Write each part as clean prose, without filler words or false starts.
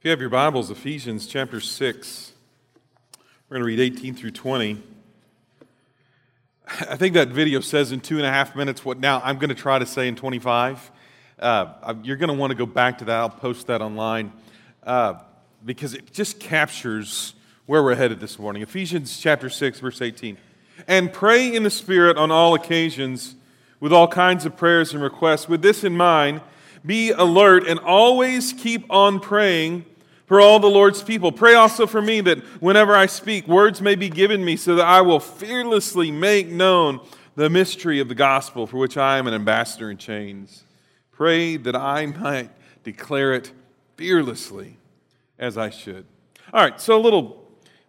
If you have your Bibles, Ephesians chapter 6, we're going to read 18 through 20. I think that video says in 2.5 minutes what now I'm going to try to say in 25. You're going to want to go back to that. I'll post that online because it just captures where we're headed this morning. Ephesians chapter 6, verse 18. And pray in the Spirit on all occasions with all kinds of prayers and requests. With this in mind, be alert and always keep on praying for all the Lord's people. Pray also for me that whenever I speak, words may be given me so that I will fearlessly make known the mystery of the gospel for which I am an ambassador in chains. Pray that I might declare it fearlessly as I should. All right, so a little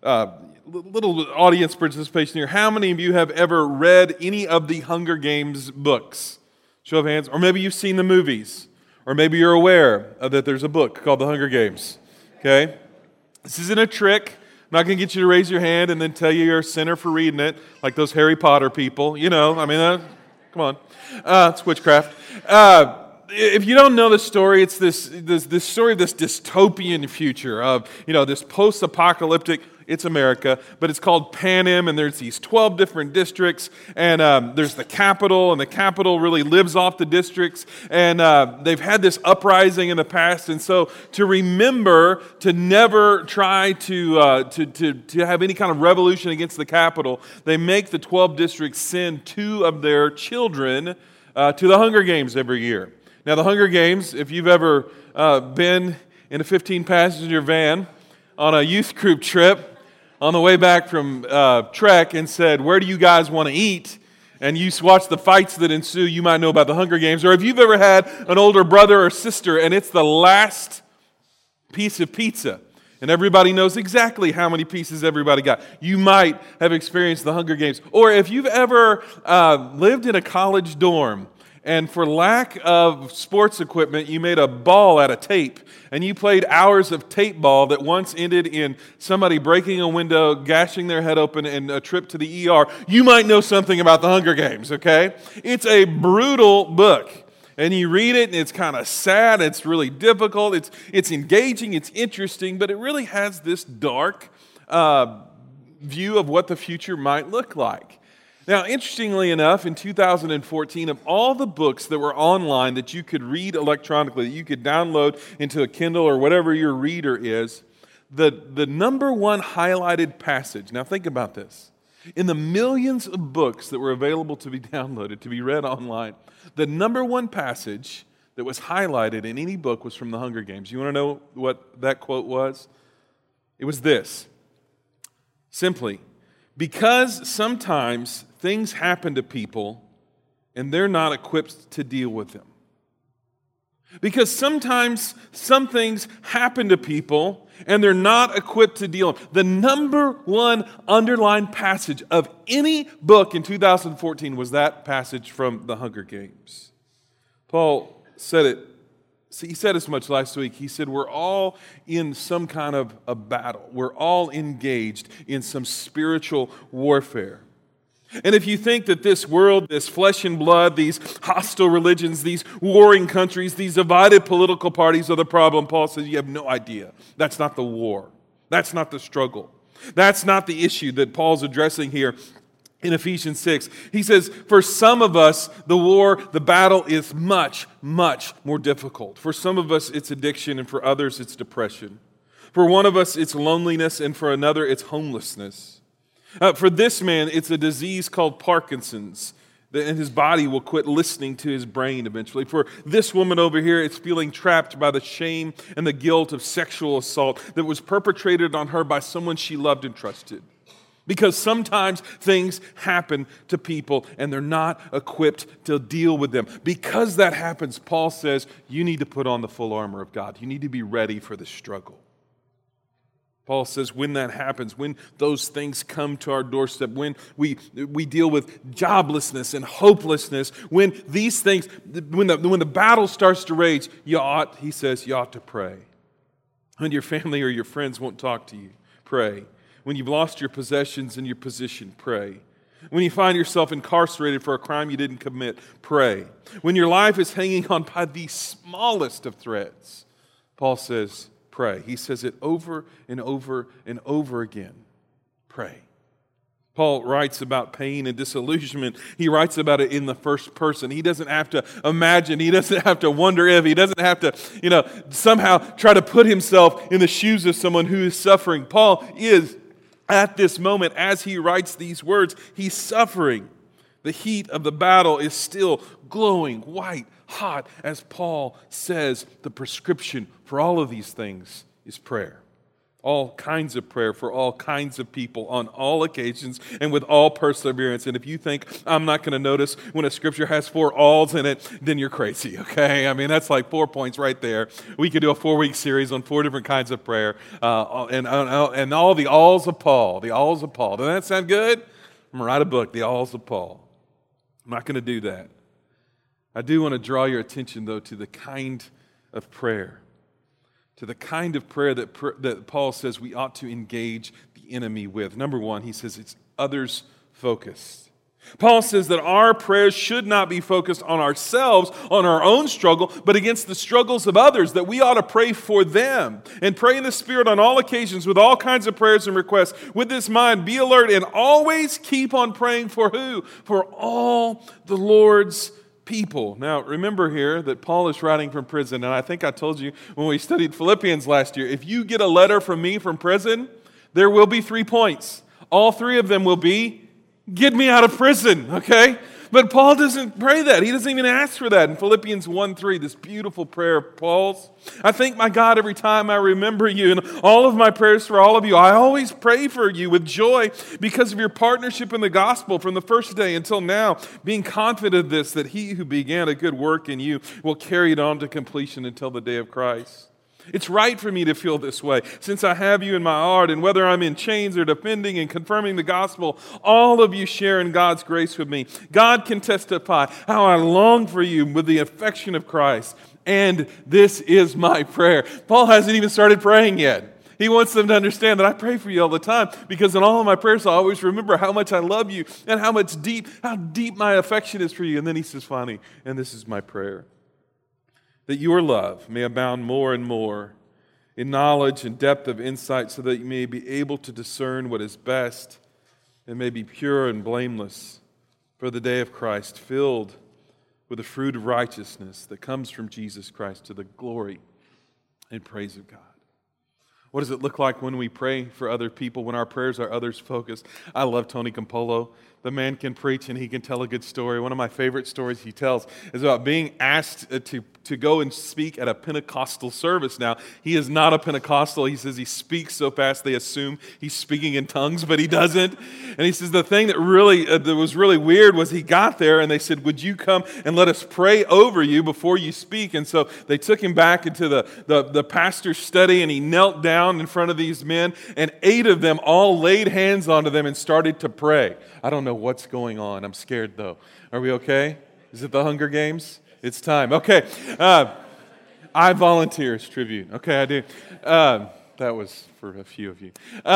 audience participation here. How many of you have ever read any of the Hunger Games books? Show of hands. Or maybe you've seen the movies. Or maybe you're aware that there's a book called The Hunger Games. Okay? This isn't a trick. I'm not going to get you to raise your hand and then tell you you're a sinner for reading it, like those Harry Potter people. You know, I mean, come on. It's witchcraft. If you don't know the story, it's this story of this dystopian future of, this post-apocalyptic, it's America, but it's called Panem, and there's these 12 different districts, and there's the capital, and the capital really lives off the districts, and they've had this uprising in the past, and so to remember to never try to have any kind of revolution against the capital, they make the 12 districts send 2 of their children to the Hunger Games every year. Now, the Hunger Games, if you've ever been in a 15-passenger van on a youth group trip on the way back from Trek and said, where do you guys want to eat? And you watch the fights that ensue, you might know about the Hunger Games. Or if you've ever had an older brother or sister and it's the last piece of pizza, and everybody knows exactly how many pieces everybody got, you might have experienced the Hunger Games. Or if you've ever lived in a college dorm, and for lack of sports equipment, you made a ball out of tape, and you played hours of tape ball that once ended in somebody breaking a window, gashing their head open, and a trip to the ER, you might know something about the Hunger Games, okay? It's a brutal book, and you read it, and it's kind of sad, it's really difficult, it's engaging, it's interesting, but it really has this dark view of what the future might look like. Now, interestingly enough, in 2014, of all the books that were online that you could read electronically, that you could download into a Kindle or whatever your reader is, the number one highlighted passage, now think about this, in the millions of books that were available to be downloaded, to be read online, the number one passage that was highlighted in any book was from the Hunger Games. You want to know what that quote was? It was this, simply, because sometimes things happen to people and they're not equipped to deal with them. Because sometimes some things happen to people and they're not equipped to deal with them. The number one underlined passage of any book in 2014 was that passage from the Hunger Games. Paul said it. He said as much last week. He said, we're all in some kind of a battle. We're all engaged in some spiritual warfare. And if you think that this world, this flesh and blood, these hostile religions, these warring countries, these divided political parties are the problem, Paul says you have no idea. That's not the war. That's not the struggle. That's not the issue that Paul's addressing here. In Ephesians 6, he says, for some of us, the battle is much, much more difficult. For some of us, it's addiction, and for others, it's depression. For one of us, it's loneliness, and for another, it's homelessness. For this man, it's a disease called Parkinson's, and his body will quit listening to his brain eventually. For this woman over here, it's feeling trapped by the shame and the guilt of sexual assault that was perpetrated on her by someone she loved and trusted. Because sometimes things happen to people and they're not equipped to deal with them. Because that happens, Paul says, you need to put on the full armor of God. You need to be ready for the struggle. Paul says when that happens, when those things come to our doorstep, when we deal with joblessness and hopelessness, when these things, when the battle starts to rage, he says, you ought to pray. When your family or your friends won't talk to you, pray. When you've lost your possessions and your position, pray. When you find yourself incarcerated for a crime you didn't commit, pray. When your life is hanging on by the smallest of threads, Paul says, pray. He says it over and over and over again. Pray. Paul writes about pain and disillusionment. He writes about it in the first person. He doesn't have to imagine. He doesn't have to wonder if. He doesn't have to, somehow try to put himself in the shoes of someone who is suffering. Paul is, at this moment, as he writes these words, he's suffering. The heat of the battle is still glowing white hot. As Paul says, the prescription for all of these things is prayer. All kinds of prayer for all kinds of people on all occasions and with all perseverance. And if you think I'm not going to notice when a scripture has 4 alls in it, then you're crazy, okay? I mean, that's like 4 points right there. We could do a 4-week series on 4 different kinds of prayer and all the alls of Paul. The alls of Paul. Doesn't that sound good? I'm going to write a book, The Alls of Paul. I'm not going to do that. I do want to draw your attention, though, to the kind of prayer. To the kind of prayer that Paul says we ought to engage the enemy with. Number 1, he says it's others-focused. Paul says that our prayers should not be focused on ourselves, on our own struggle, but against the struggles of others, that we ought to pray for them. And pray in the Spirit on all occasions with all kinds of prayers and requests. With this mind, be alert and always keep on praying for who? For all the Lord's people. Now, remember here that Paul is writing from prison, and I think I told you when we studied Philippians last year, if you get a letter from me from prison, there will be 3 points. All 3 of them will be, get me out of prison, okay? But Paul doesn't pray that. He doesn't even ask for that. In Philippians 1:3, this beautiful prayer of Paul's, I thank my God every time I remember you, and all of my prayers for all of you. I always pray for you with joy because of your partnership in the gospel from the first day until now, being confident of this, that he who began a good work in you will carry it on to completion until the day of Christ. It's right for me to feel this way, since I have you in my heart, and whether I'm in chains or defending and confirming the gospel, all of you share in God's grace with me. God can testify how I long for you with the affection of Christ, and this is my prayer. Paul hasn't even started praying yet. He wants them to understand that I pray for you all the time, because in all of my prayers I always remember how much I love you and how deep my affection is for you. And then he says finally, and this is my prayer, that your love may abound more and more in knowledge and depth of insight, so that you may be able to discern what is best and may be pure and blameless for the day of Christ, filled with the fruit of righteousness that comes from Jesus Christ to the glory and praise of God. What does it look like when we pray for other people, when our prayers are others focused? I love Tony Campolo. The man can preach and he can tell a good story. One of my favorite stories he tells is about being asked to go and speak at a Pentecostal service. Now, he is not a Pentecostal. He says he speaks so fast they assume he's speaking in tongues, but he doesn't. And he says the thing that was really weird was he got there and they said, would you come and let us pray over you before you speak? And so they took him back into the pastor's study, and he knelt down in front of these men, and 8 of them all laid hands onto them and started to pray. I don't know what's going on. I'm scared, though. Are we okay? Is it the Hunger Games? It's time. Okay. I volunteer as tribute. Okay, I do. That was for a few of you.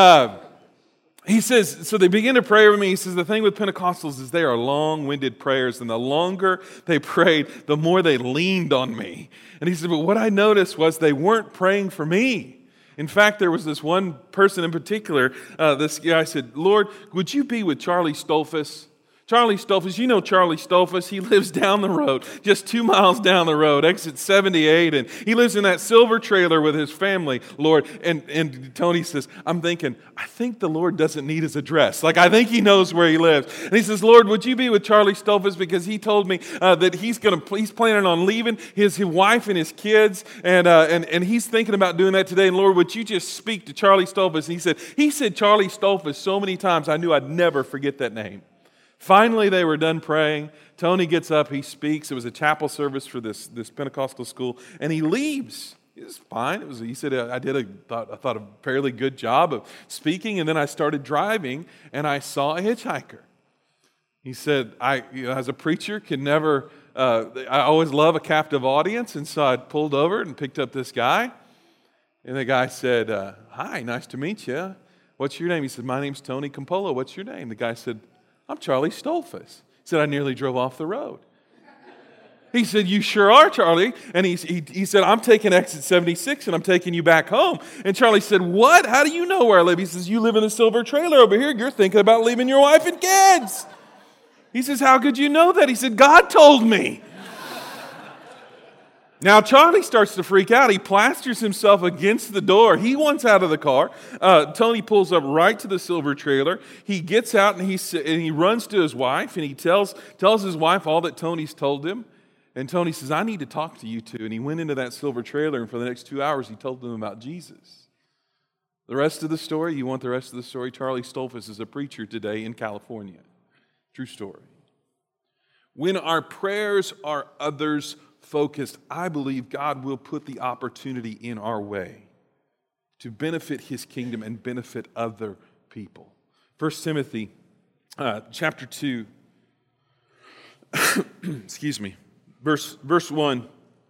He says, so they begin to pray with me. He says, the thing with Pentecostals is they are long-winded prayers, and the longer they prayed, the more they leaned on me. And he said, but what I noticed was they weren't praying for me. In fact, there was this one person in particular, this guy said, Lord, would you be with Charlie Stolfus? Charlie Stolfus, you know Charlie Stolfus. He lives down the road, just 2 miles down the road, exit 78, and he lives in that silver trailer with his family, Lord. And Tony says, I'm thinking, I think the Lord doesn't need his address. Like, I think he knows where he lives. And he says, Lord, would you be with Charlie Stolfus, because he told me that he's planning on leaving his wife and his kids, and he's thinking about doing that today. And Lord, would you just speak to Charlie Stolfus? And he said Charlie Stolfus so many times, I knew I'd never forget that name. Finally, they were done praying. Tony gets up, he speaks. It was a chapel service for this Pentecostal school, and he leaves. It was fine. He said, I thought a fairly good job of speaking, and then I started driving, and I saw a hitchhiker. He said, as a preacher, I always love a captive audience, and so I pulled over and picked up this guy, and the guy said, hi, nice to meet you. What's your name? He said, my name's Tony Campolo. What's your name? The guy said, I'm Charlie Stolfus. He said, I nearly drove off the road. He said, "You sure are, Charlie." And he said, "I'm taking exit 76 and I'm taking you back home." And Charlie said, "What? How do you know where I live?" He says, "You live in the silver trailer over here. You're thinking about leaving your wife and kids." He says, "How could you know that?" He said, "God told me." Now, Charlie starts to freak out. He plasters himself against the door. He wants out of the car. Tony pulls up right to the silver trailer. He gets out and he runs to his wife and he tells his wife all that Tony's told him. And Tony says, "I need to talk to you two." And he went into that silver trailer, and for the next 2 hours, he told them about Jesus. The rest of the story, you want the rest of the story? Charlie Stolfus is a preacher today in California. True story. When our prayers are others focused, I believe God will put the opportunity in our way to benefit His kingdom and benefit other people. 1 Timothy chapter 2, excuse me. Verse 1,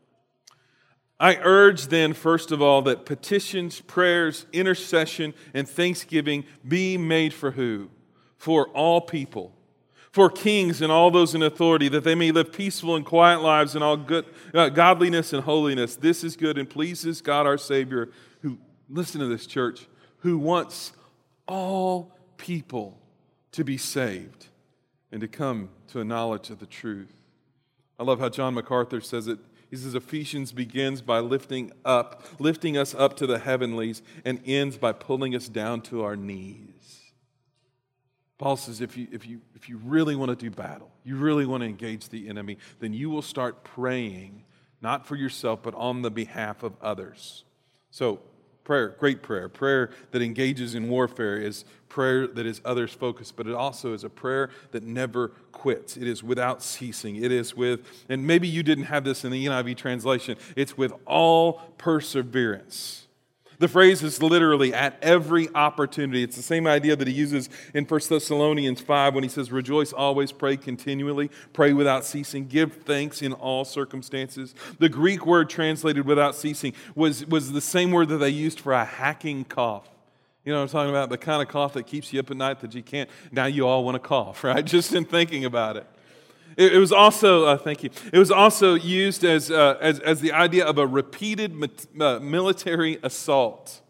"I urge then, first of all, that petitions, prayers, intercession, and thanksgiving be made for who? For all people, for kings and all those in authority, that they may live peaceful and quiet lives in all good godliness and holiness. This is good and pleases God our Savior, who," listen to this, church, "who wants all people to be saved and to come to a knowledge of the truth." I love how John MacArthur says it. He says, "Ephesians begins by lifting us up to the heavenlies, and ends by pulling us down to our knees." Paul says, if you really want to do battle, you really want to engage the enemy, then you will start praying, not for yourself, but on the behalf of others. So, prayer, great prayer. Prayer that engages in warfare is prayer that is others focused, but it also is a prayer that never quits. It is without ceasing. It is with, and maybe you didn't have this in the NIV translation, it's with all perseverance. The phrase is literally at every opportunity. It's the same idea that he uses in 1 Thessalonians 5 when he says, "Rejoice always, pray continually, pray without ceasing, give thanks in all circumstances." The Greek word translated without ceasing was the same word that they used for a hacking cough. You know what I'm talking about? The kind of cough that keeps you up at night that you can't. Now you all want to cough, right? Just in thinking about it. It was also, thank you. It was also used as the idea of a repeated military assault.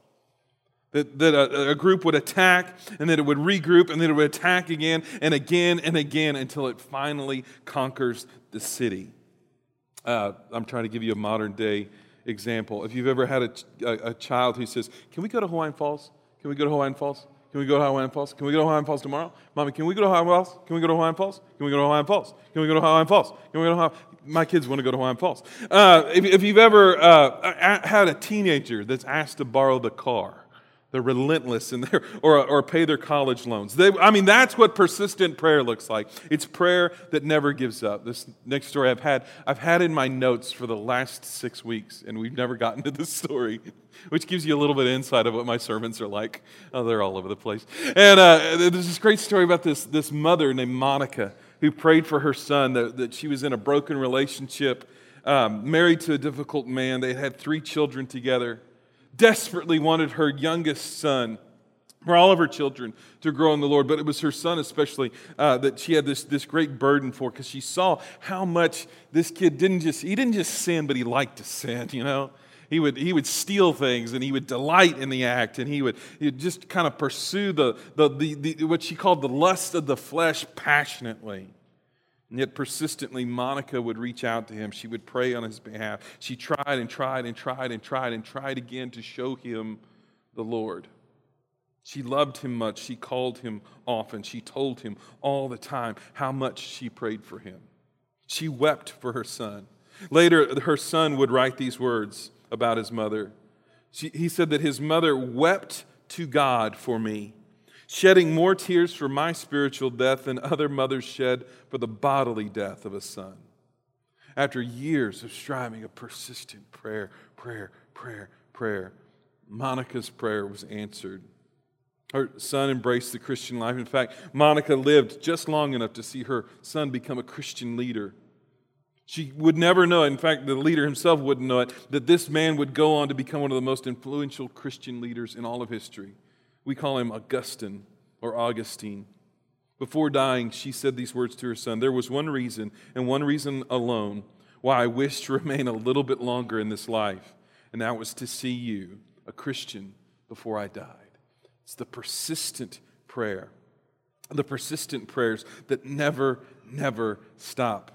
That a group would attack, and then it would regroup, and then it would attack again and again and again until it finally conquers the city. I'm trying to give you a modern day example. If you've ever had a child who says, "Can we go to Hawaiian Falls? Can we go to Hawaiian Falls? Can we go to Hawaiian Falls? Can we go to Hawaiian Falls tomorrow? Mommy, can we go to Hawaiian Falls? Can we go to Hawaiian Falls? Can we go to Hawaiian Falls? Can we go to Hawaiian Falls? Can we go to Hawaiian?" My kids want to go to Hawaiian Falls. If you've ever had a teenager that's asked to borrow the car, they're relentless in their, or pay their college loans. That's what persistent prayer looks like. It's prayer that never gives up. This next story I've had in my notes for the last 6 weeks, and we've never gotten to this story, which gives you a little bit of insight of what my sermons are like. Oh, they're all over the place. And there's this great story about this mother named Monica who prayed for her son, that she was in a broken relationship, married to a difficult man. They had 3 children together. Desperately wanted her youngest son, for all of her children, to grow in the Lord. But it was her son especially that she had this great burden for, because she saw how much this kid didn't just sin, but he liked to sin, you know. He would steal things, and he would delight in the act, and he would just kind of pursue the what she called the lust of the flesh passionately. And yet persistently, Monica would reach out to him. She would pray on his behalf. She tried and tried and tried and tried and tried again to show him the Lord. She loved him much. She called him often. She told him all the time how much she prayed for him. She wept for her son. Later, her son would write these words about his mother. He said that his mother wept to God for me, shedding more tears for my spiritual death than other mothers shed for the bodily death of a son. After years of striving, of persistent prayer, Monica's prayer was answered. Her son embraced the Christian life. In fact, Monica lived just long enough to see her son become a Christian leader. She would never know it. In fact, the leader himself wouldn't know it, that this man would go on to become one of the most influential Christian leaders in all of history. We call him Augustine or Augustine. Before dying, she said these words to her son: "There was one reason, and one reason alone, why I wish to remain a little bit longer in this life, and that was to see you, a Christian, before I died. It's the persistent prayer, the persistent prayers that never stop.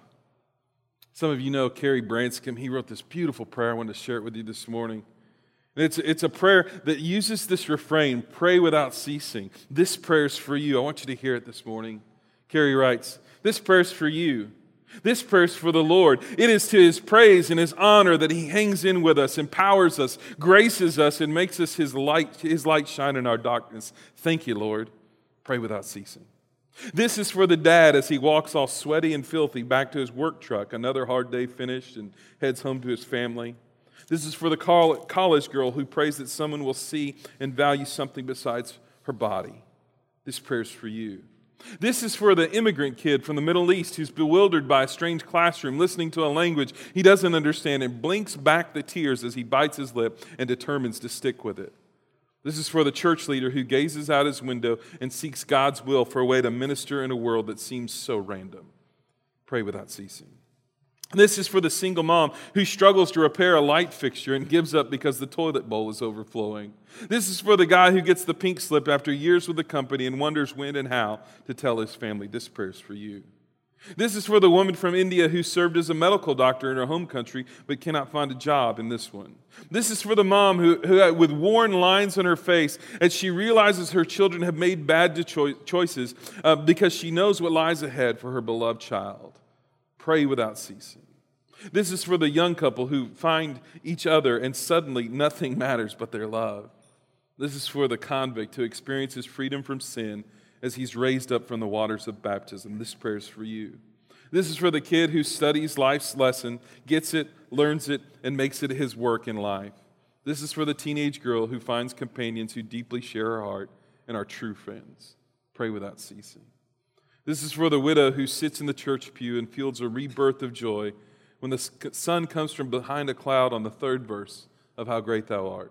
Some of you know Carrie Branscombe. He wrote this beautiful prayer. I wanted to share it with you this morning. And it's a prayer that uses this refrain, pray without ceasing. This prayer is for you. I want you to hear it this morning. Carrie writes, this prayer is for you. This prayer is for the Lord. It is to His praise and His honor that He hangs in with us, empowers us, graces us, and makes us His light shine in our darkness. Thank you, Lord. Pray without ceasing. This is for the dad as he walks all sweaty and filthy back to his work truck, another hard day finished, and heads home to his family. This is for the college girl who prays that someone will see and value something besides her body. This prayer is for you. This is for the immigrant kid from the Middle East who's bewildered by a strange classroom, listening to a language he doesn't understand, and blinks back the tears as he bites his lip and determines to stick with it. This is for the church leader who gazes out his window and seeks God's will for a way to minister in a world that seems so random. Pray without ceasing. This is for the single mom who struggles to repair a light fixture and gives up because the toilet bowl is overflowing. This is for the guy who gets the pink slip after years with the company and wonders when and how to tell his family. This prayer is for you. This is for the woman from India who served as a medical doctor in her home country but cannot find a job in this one. This is for the mom who with worn lines on her face, as she realizes her children have made bad choices because she knows what lies ahead for her beloved child. Pray without ceasing. This is for the young couple who find each other and suddenly nothing matters but their love. This is for the convict who experiences freedom from sin as he's raised up from the waters of baptism. This prayer is for you. This is for the kid who studies life's lesson, gets it, learns it, and makes it his work in life. This is for the teenage girl who finds companions who deeply share her heart and are true friends. Pray without ceasing. This is for the widow who sits in the church pew and feels a rebirth of joy when the sun comes from behind a cloud on the third verse of How Great Thou Art.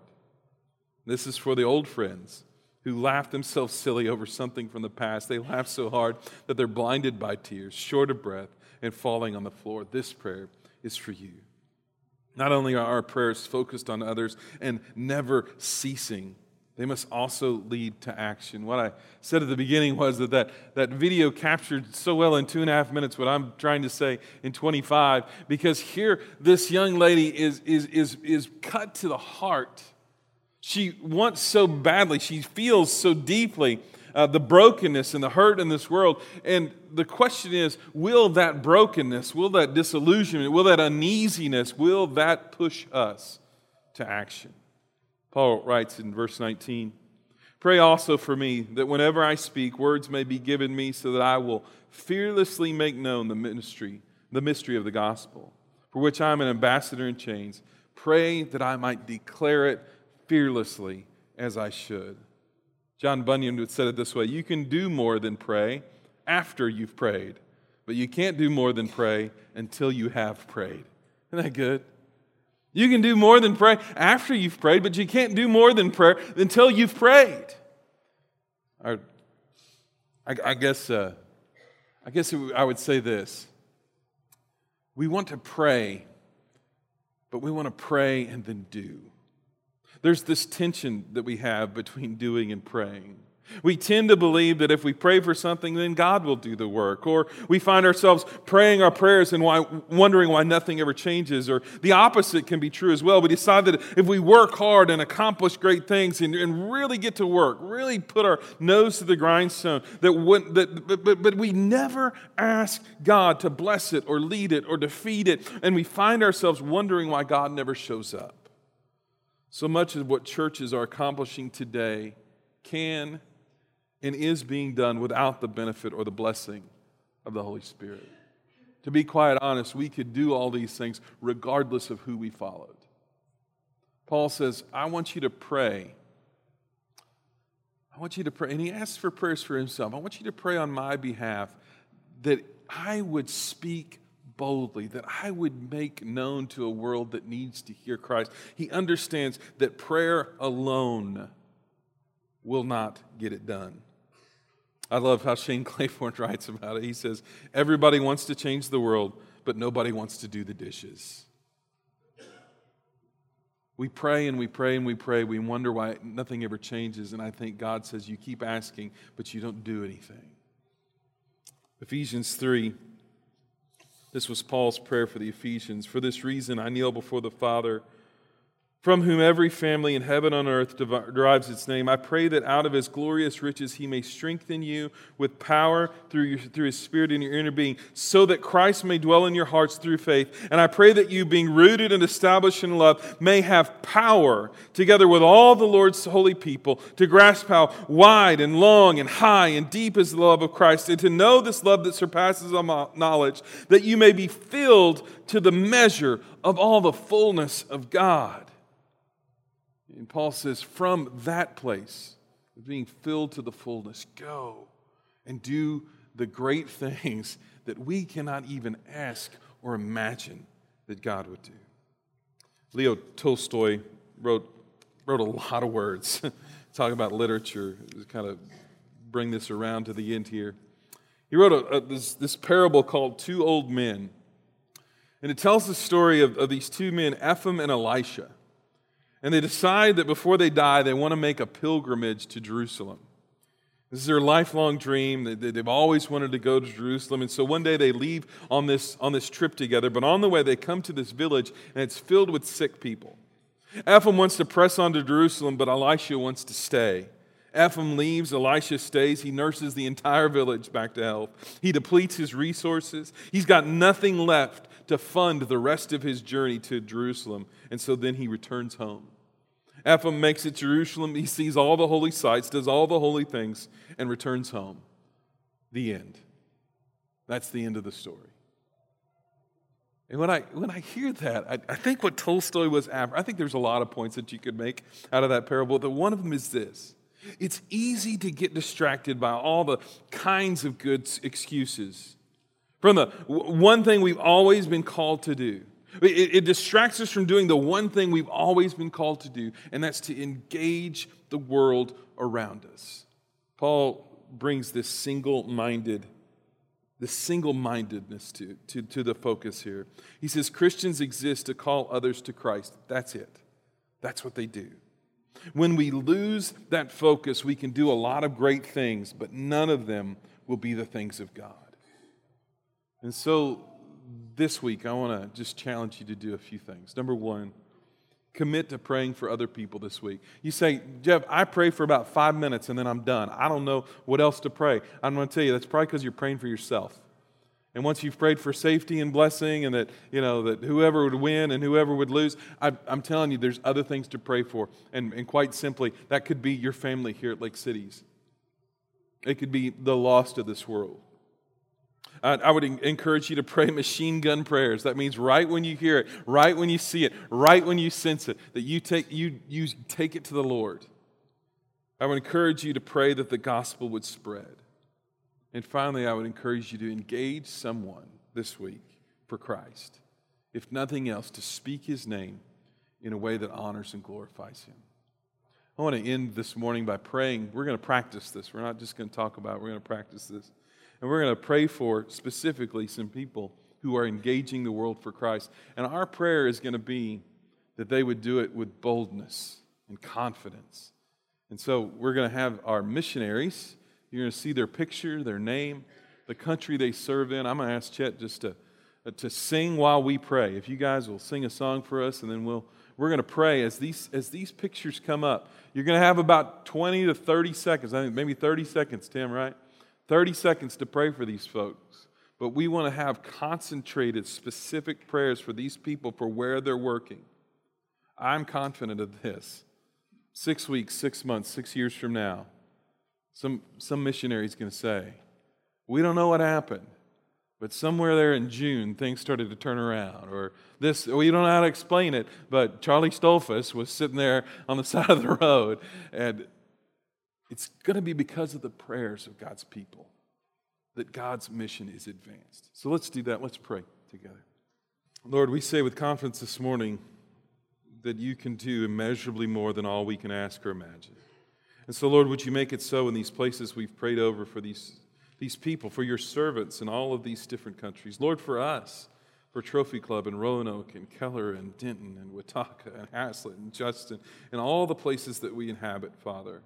This is for the old friends who laugh themselves silly over something from the past. They laugh so hard that they're blinded by tears, short of breath, and falling on the floor. This prayer is for you. Not only are our prayers focused on others and never ceasing, they must also lead to action. What I said at the beginning was that video captured so well in 2.5 minutes what I'm trying to say in 25, because here this young lady is cut to the heart. She wants so badly, she feels so deeply the brokenness and the hurt in this world. And the question is, will that brokenness, will that disillusionment, will that uneasiness, will that push us to action? Paul writes in verse 19, pray also for me that whenever I speak, words may be given me so that I will fearlessly make known the mystery of the gospel, for which I am an ambassador in chains. Pray that I might declare it fearlessly as I should. John Bunyan would said it this way: you can do more than pray after you've prayed, but you can't do more than pray until you have prayed. Isn't that good? You can do more than pray after you've prayed, but you can't do more than prayer until you've prayed. I guess I would say this. We want to pray, but we want to pray and then do. There's this tension that we have between doing and praying. We tend to believe that if we pray for something, then God will do the work. Or we find ourselves praying our prayers and wondering why nothing ever changes. Or the opposite can be true as well. We decide that if we work hard and accomplish great things and really get to work, really put our nose to the grindstone, but we never ask God to bless it or lead it or defeat it. And we find ourselves wondering why God never shows up. So much of what churches are accomplishing today can and is being done without the benefit or the blessing of the Holy Spirit. To be quite honest, we could do all these things regardless of who we followed. Paul says, I want you to pray. I want you to pray. And he asks for prayers for himself. I want you to pray on my behalf that I would speak boldly, that I would make known to a world that needs to hear Christ. He understands that prayer alone will not get it done. I love how Shane Claiborne writes about it. He says, everybody wants to change the world, but nobody wants to do the dishes. We pray and we pray and we pray. We wonder why nothing ever changes. And I think God says, you keep asking, but you don't do anything. Ephesians 3. This was Paul's prayer for the Ephesians. For this reason, I kneel before the Father, from whom every family in heaven and on earth derives its name. I pray that out of His glorious riches He may strengthen you with power through His Spirit in your inner being, so that Christ may dwell in your hearts through faith. And I pray that you, being rooted and established in love, may have power, together with all the Lord's holy people, to grasp how wide and long and high and deep is the love of Christ, and to know this love that surpasses all knowledge, that you may be filled to the measure of all the fullness of God. And Paul says, from that place, of being filled to the fullness, go and do the great things that we cannot even ask or imagine that God would do. Leo Tolstoy wrote a lot of words. Talk about literature, to kind of bring this around to the end here. He wrote this parable called Two Old Men. And it tells the story of these two men, Ephraim and Elisha. And they decide that before they die, they want to make a pilgrimage to Jerusalem. This is their lifelong dream. They've always wanted to go to Jerusalem. And so one day they leave on this trip together. But on the way, they come to this village, and it's filled with sick people. Ephraim wants to press on to Jerusalem, but Elisha wants to stay. Ephraim leaves, Elisha stays. He nurses the entire village back to health. He depletes his resources. He's got nothing left to fund the rest of his journey to Jerusalem. And so then he returns home. Ephraim makes it to Jerusalem. He sees all the holy sites, does all the holy things, and returns home. The end. That's the end of the story. And when I hear that, I think what Tolstoy was after, I think there's a lot of points that you could make out of that parable, but one of them is this. It's easy to get distracted by all the kinds of good excuses from the one thing we've always been called to do. It distracts us from doing the one thing we've always been called to do, and that's to engage the world around us. Paul brings this single-mindedness to the focus here. He says Christians exist to call others to Christ. That's it. That's what they do. When we lose that focus, we can do a lot of great things, but none of them will be the things of God. And so this week, I want to just challenge you to do a few things. Number one, commit to praying for other people this week. You say, Jeff, I pray for about 5 minutes and then I'm done. I don't know what else to pray. I'm going to tell you, that's probably because you're praying for yourself. And once you've prayed for safety and blessing and that whoever would win and whoever would lose, I'm telling you, there's other things to pray for. And quite simply, that could be your family here at Lake Cities. It could be the lost of this world. I would encourage you to pray machine gun prayers. That means right when you hear it, right when you see it, right when you sense it, that you take it to the Lord. I would encourage you to pray that the gospel would spread. And finally, I would encourage you to engage someone this week for Christ. If nothing else, to speak His name in a way that honors and glorifies Him. I want to end this morning by praying. We're going to practice this. We're not just going to talk about it. We're going to practice this. And we're going to pray for specifically some people who are engaging the world for Christ. And our prayer is going to be that they would do it with boldness and confidence. And so we're going to have our missionaries. You're going to see their picture, their name, the country they serve in. I'm going to ask Chet just to sing while we pray. If you guys will sing a song for us, and then we're going to pray as these pictures come up. You're going to have about 20 to 30 seconds. I think maybe 30 seconds, Tim, right? 30 seconds to pray for these folks. But we want to have concentrated, specific prayers for these people for where they're working. I'm confident of this. 6 weeks, 6 months, 6 years from now, some missionary is going to say, we don't know what happened, but somewhere there in June, things started to turn around. Or this, we don't know how to explain it, but Charlie Stolfus was sitting there on the side of the road, and it's going to be because of the prayers of God's people that God's mission is advanced. So let's do that. Let's pray together. Lord, we say with confidence this morning that you can do immeasurably more than all we can ask or imagine. And so, Lord, would you make it so in these places we've prayed over for these people, for your servants in all of these different countries. Lord, for us, for Trophy Club and Roanoke and Keller and Denton and Watauga and Haslett and Justin and all the places that we inhabit, Father.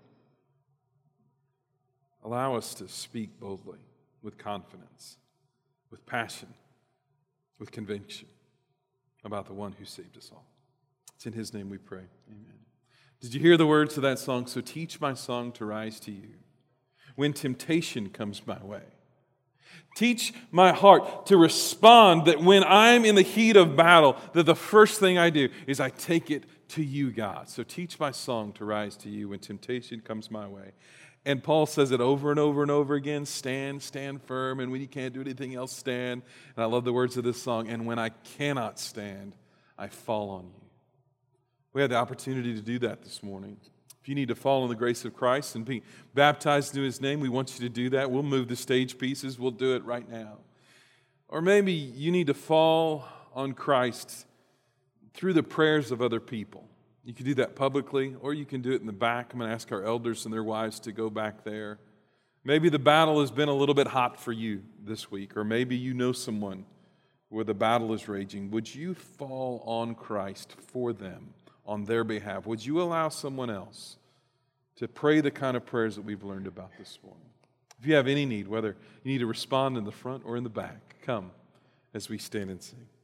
Allow us to speak boldly, with confidence, with passion, with conviction about the one who saved us all. It's in His name we pray. Amen. Did you hear the words of that song? So teach my song to rise to you when temptation comes my way. Teach my heart to respond that when I'm in the heat of battle, that the first thing I do is I take it to you, God. So teach my song to rise to you when temptation comes my way. And Paul says it over and over and over again, stand firm, and when you can't do anything else, stand. And I love the words of this song, and when I cannot stand, I fall on you. We had the opportunity to do that this morning. If you need to fall in the grace of Christ and be baptized into His name, we want you to do that. We'll move the stage pieces. We'll do it right now. Or maybe you need to fall on Christ through the prayers of other people. You can do that publicly, or you can do it in the back. I'm going to ask our elders and their wives to go back there. Maybe the battle has been a little bit hot for you this week, or maybe you know someone where the battle is raging. Would you fall on Christ for them, on their behalf? Would you allow someone else to pray the kind of prayers that we've learned about this morning? If you have any need, whether you need to respond in the front or in the back, come as we stand and sing.